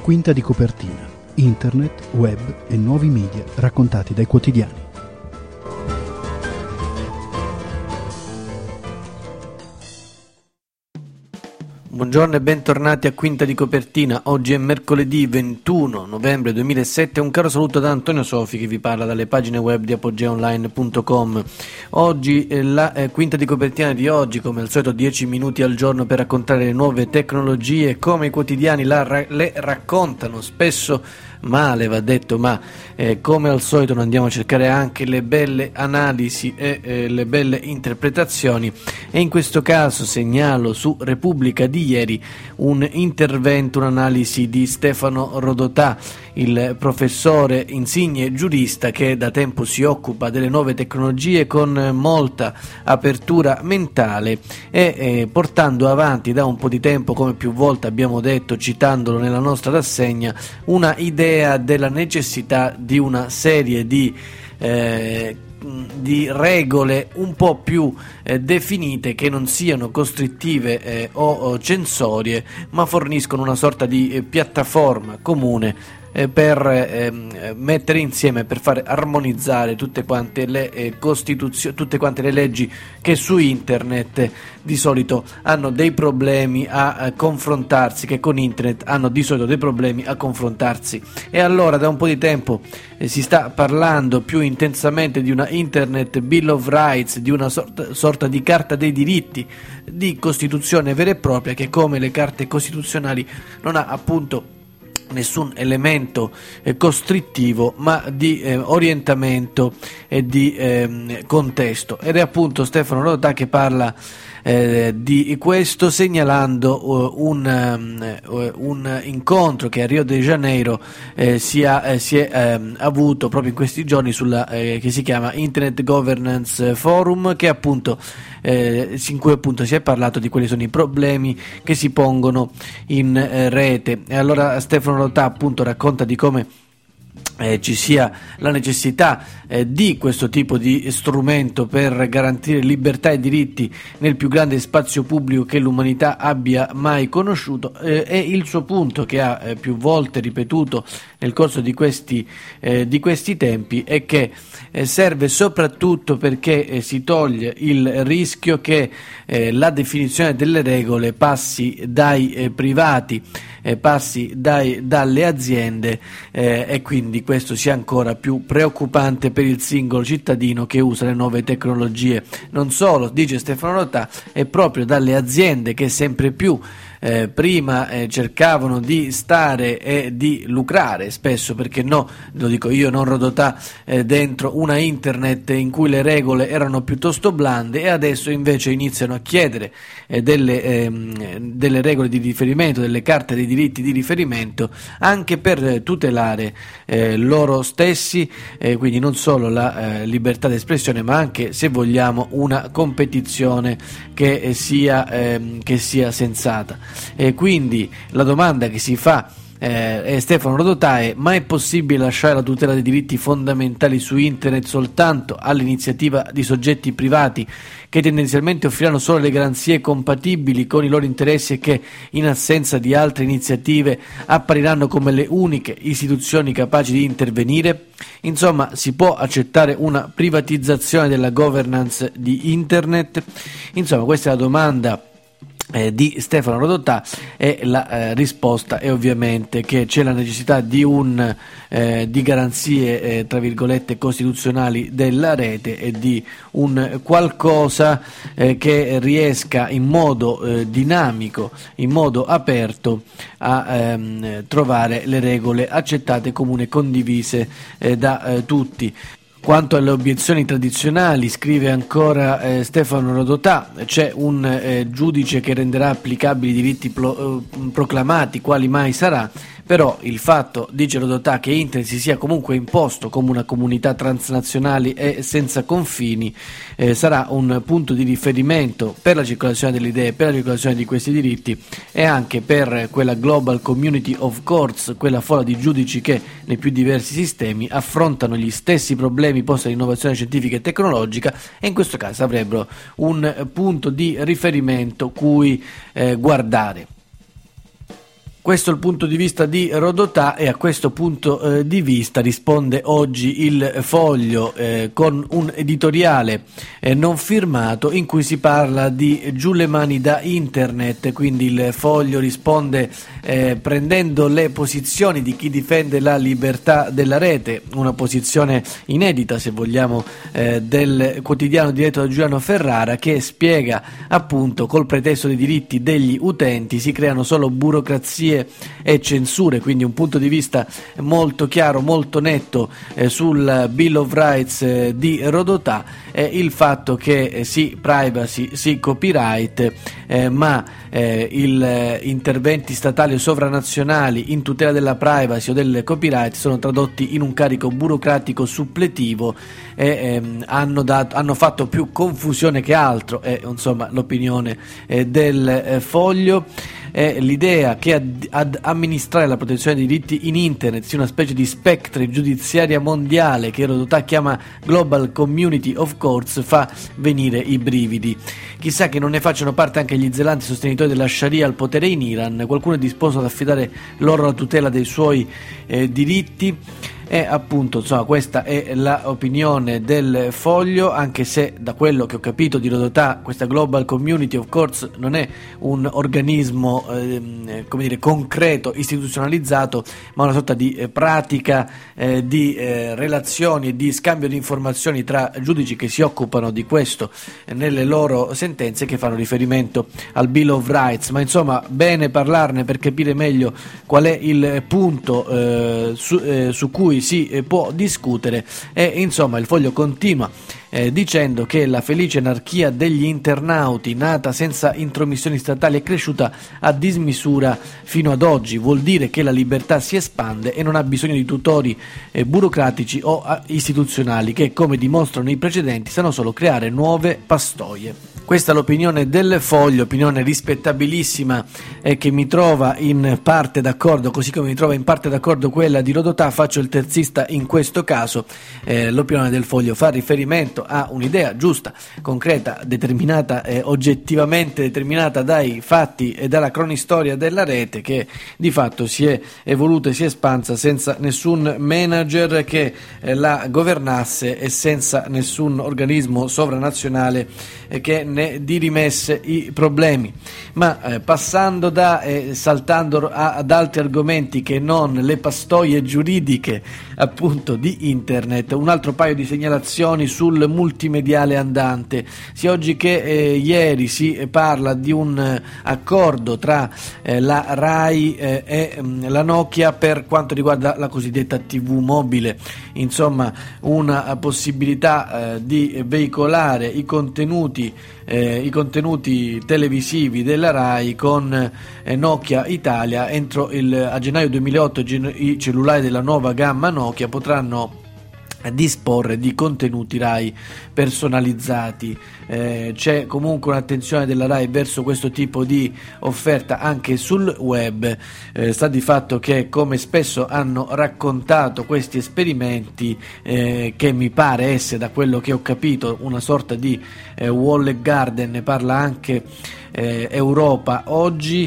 Quinta di copertina. Internet, web e nuovi media raccontati dai quotidiani. Buongiorno e bentornati a Quinta di copertina. Oggi è mercoledì 21 novembre 2007. Un caro saluto da Antonio Sofi che vi parla dalle pagine web di apogeaonline.com. Oggi la Quinta di copertina di oggi, come al solito 10 minuti al giorno per raccontare le nuove tecnologie come i quotidiani le raccontano, spesso male va detto, ma come al solito noi andiamo a cercare anche le belle analisi e le belle interpretazioni, e in questo caso segnalo su Repubblica di ieri un intervento, un'analisi di Stefano Rodotà, il professore insigne giurista che da tempo si occupa delle nuove tecnologie con molta apertura mentale e portando avanti da un po' di tempo, come più volte abbiamo detto citandolo nella nostra rassegna, una idea della necessità di una serie di regole un po' più definite, che non siano costrittive o censorie, ma forniscono una sorta di piattaforma comune per mettere insieme, per fare armonizzare tutte quante le tutte quante le leggi che su internet di solito hanno dei problemi a confrontarsi, che con internet hanno di solito dei problemi a confrontarsi. E allora da un po' di tempo si sta parlando più intensamente di una Internet Bill of Rights, di una sorta di carta dei diritti, di Costituzione vera e propria, che come le carte costituzionali non ha appunto nessun elemento costrittivo, ma di orientamento e di contesto. Ed è appunto Stefano Rodotà che parla di questo, segnalando un incontro che a Rio de Janeiro si è avuto proprio in questi giorni che si chiama Internet Governance Forum, che appunto in cui appunto si è parlato di quali sono i problemi che si pongono in rete. E allora Stefano Rodotà appunto racconta di come ci sia la necessità di questo tipo di strumento per garantire libertà e diritti nel più grande spazio pubblico che l'umanità abbia mai conosciuto, e il suo punto, che ha più volte ripetuto nel corso di questi tempi, è che serve soprattutto perché si toglie il rischio che la definizione delle regole passi dai privati, passi dalle aziende, e quindi questo sia ancora più preoccupante per il singolo cittadino che usa le nuove tecnologie. Non solo, dice Stefano Rodotà, è proprio dalle aziende che sempre più prima cercavano di stare e di lucrare, spesso, perché no, lo dico io, non Rodotà, dentro una internet in cui le regole erano piuttosto blande, e adesso invece iniziano a chiedere delle regole di riferimento, delle carte dei diritti di riferimento, anche per tutelare loro stessi, quindi non solo la libertà d'espressione, ma anche, se vogliamo, una competizione che sia sensata. E quindi la domanda che si fa Stefano Rodotà è: ma è possibile lasciare la tutela dei diritti fondamentali su internet soltanto all'iniziativa di soggetti privati che tendenzialmente offriranno solo le garanzie compatibili con i loro interessi e che, in assenza di altre iniziative, appariranno come le uniche istituzioni capaci di intervenire? Insomma, si può accettare una privatizzazione della governance di internet? Insomma, questa è la domanda di Stefano Rodotà, e la risposta è ovviamente che c'è la necessità di garanzie tra virgolette costituzionali della rete, e di un qualcosa che riesca in modo dinamico, in modo aperto a trovare le regole accettate, comuni e condivise da tutti. Quanto alle obiezioni tradizionali, scrive ancora Stefano Rodotà, c'è un giudice che renderà applicabili i diritti proclamati, quali mai sarà, però il fatto, dice Rodotà, che Internet si sia comunque imposto come una comunità transnazionale e senza confini sarà un punto di riferimento per la circolazione delle idee, per la circolazione di questi diritti, e anche per quella global community of courts, quella folla di giudici che nei più diversi sistemi affrontano gli stessi problemi posti dall'innovazione scientifica e tecnologica, e in questo caso avrebbero un punto di riferimento cui guardare. Questo è il punto di vista di Rodotà, e a questo punto di vista risponde oggi il Foglio con un editoriale non firmato in cui si parla di giù le mani da internet. Quindi il Foglio risponde prendendo le posizioni di chi difende la libertà della rete, una posizione inedita, se vogliamo, del quotidiano diretto da Giuliano Ferrara, che spiega appunto col pretesto dei diritti degli utenti si creano solo burocrazie e censure. Quindi un punto di vista molto chiaro, molto netto sul Bill of Rights di Rodotà, il fatto che sì privacy, sì copyright, ma interventi statali o sovranazionali in tutela della privacy o del copyright sono tradotti in un carico burocratico suppletivo e hanno fatto più confusione che altro, è insomma l'opinione del Foglio. L'idea che ad amministrare la protezione dei diritti in internet sia una specie di spectre giudiziaria mondiale che Rodotà chiama Global Community of Courts fa venire i brividi. Chissà che non ne facciano parte anche gli zelanti sostenitori della Sharia al potere in Iran. Qualcuno è disposto ad affidare loro la tutela dei suoi diritti. E appunto, insomma, questa è l'opinione del Foglio, anche se da quello che ho capito di Rodotà questa Global Community of Courts non è un organismo come dire, concreto, istituzionalizzato, ma una sorta di pratica di relazioni e di scambio di informazioni tra giudici che si occupano di questo nelle loro sentenze, che fanno riferimento al Bill of Rights. Ma insomma, bene parlarne per capire meglio qual è il punto su cui si può discutere. E insomma il Foglio continua dicendo che la felice anarchia degli internauti, nata senza intromissioni statali, è cresciuta a dismisura fino ad oggi. Vuol dire che la libertà si espande e non ha bisogno di tutori burocratici o istituzionali che, come dimostrano i precedenti, sanno solo creare nuove pastoie. Questa è l'opinione del Foglio, opinione rispettabilissima e che mi trova in parte d'accordo, così come mi trova in parte d'accordo quella di Rodotà. Faccio il terzista in questo caso. L'opinione del Foglio fa riferimento a un'idea giusta, concreta, determinata, oggettivamente determinata dai fatti e dalla cronistoria della rete, che di fatto si è evoluta e si è espansa senza nessun manager che la governasse e senza nessun organismo sovranazionale che ne dirimesse i problemi. Ma passando saltando ad altri argomenti che non le pastoie giuridiche appunto di internet, un altro paio di segnalazioni sul multimediale andante. Sia oggi che ieri si parla di un accordo tra la RAI e la Nokia per quanto riguarda la cosiddetta TV mobile, insomma una possibilità di veicolare i contenuti televisivi della RAI con Nokia Italia. A gennaio 2008 i cellulari della nuova gamma Nokia potranno disporre di contenuti RAI personalizzati. C'è comunque un'attenzione della RAI verso questo tipo di offerta anche sul web. Sta di fatto che, come spesso hanno raccontato questi esperimenti, che mi pare essere, da quello che ho capito, una sorta di walled garden, ne parla anche Europa oggi,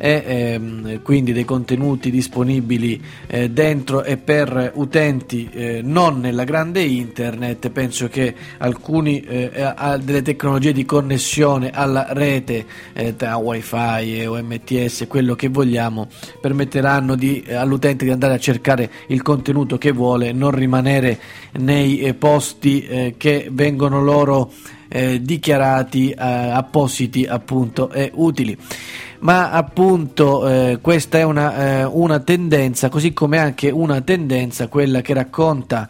e quindi dei contenuti disponibili dentro e per utenti non nella grande internet. Penso che alcuni delle tecnologie di connessione alla rete tra wifi e OMTS, quello che vogliamo, permetteranno all'utente di andare a cercare il contenuto che vuole, non rimanere nei posti che vengono loro dichiarati appositi appunto e utili. Ma appunto questa è una tendenza, così come anche una tendenza quella che racconta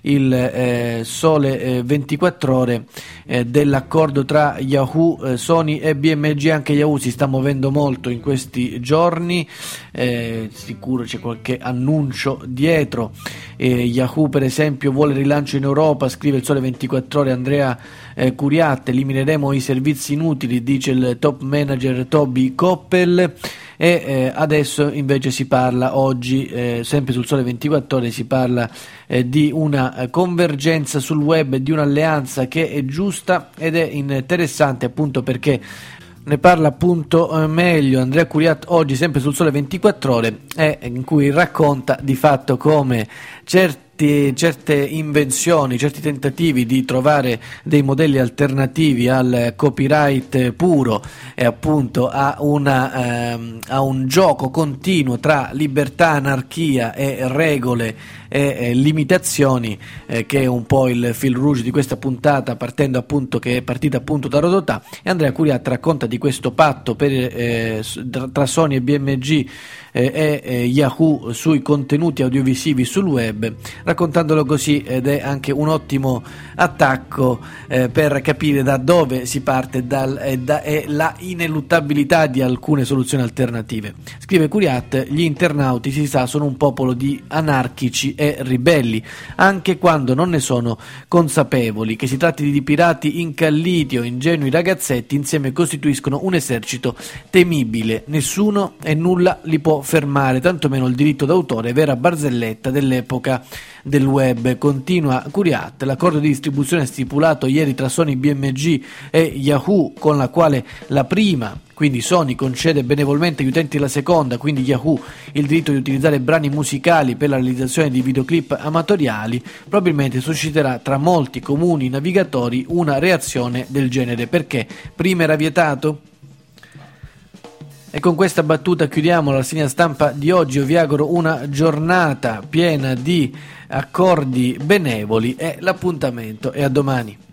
il Sole 24 Ore dell'accordo tra Yahoo, Sony e BMG. Anche Yahoo si sta muovendo molto in questi giorni, sicuro c'è qualche annuncio dietro. Yahoo per esempio vuole rilancio in Europa, scrive il Sole 24 Ore Andrea Curiat. Elimineremo i servizi inutili, dice il top manager Toby Koppel. E adesso invece si parla oggi, sempre sul Sole 24 Ore, si parla di una convergenza sul web, di un'alleanza che è giusta ed è interessante, appunto perché Ne parla appunto meglio Andrea Curiat oggi, sempre sul Sole 24 Ore, in cui racconta di fatto come certe invenzioni, certi tentativi di trovare dei modelli alternativi al copyright puro e appunto a un gioco continuo tra libertà, anarchia e regole e limitazioni, che è un po' il fil rouge di questa puntata, che è partita appunto da Rodotà. E Andrea Curiat racconta di questo patto tra Sony e BMG e Yahoo sui contenuti audiovisivi sul web, raccontandolo così, ed è anche un ottimo attacco per capire da dove si parte e la ineluttabilità di alcune soluzioni alternative. Scrive Curiat: gli internauti, si sa, sono un popolo di anarchici e ribelli, anche quando non ne sono consapevoli. Che si tratti di pirati incalliti o ingenui ragazzetti, insieme costituiscono un esercito temibile. Nessuno e nulla li può fermare, tantomeno il diritto d'autore, vera barzelletta dell'epoca del web. Continua Curiat: l'accordo di distribuzione stipulato ieri tra Sony, BMG e Yahoo, con la quale la prima, quindi Sony, concede benevolmente agli utenti della seconda, quindi Yahoo, il diritto di utilizzare brani musicali per la realizzazione di videoclip amatoriali, probabilmente susciterà tra molti comuni navigatori una reazione del genere. Perché prima era vietato? E con questa battuta chiudiamo la rassegna stampa di oggi. Io vi auguro una giornata piena di accordi benevoli e l'appuntamento è a domani.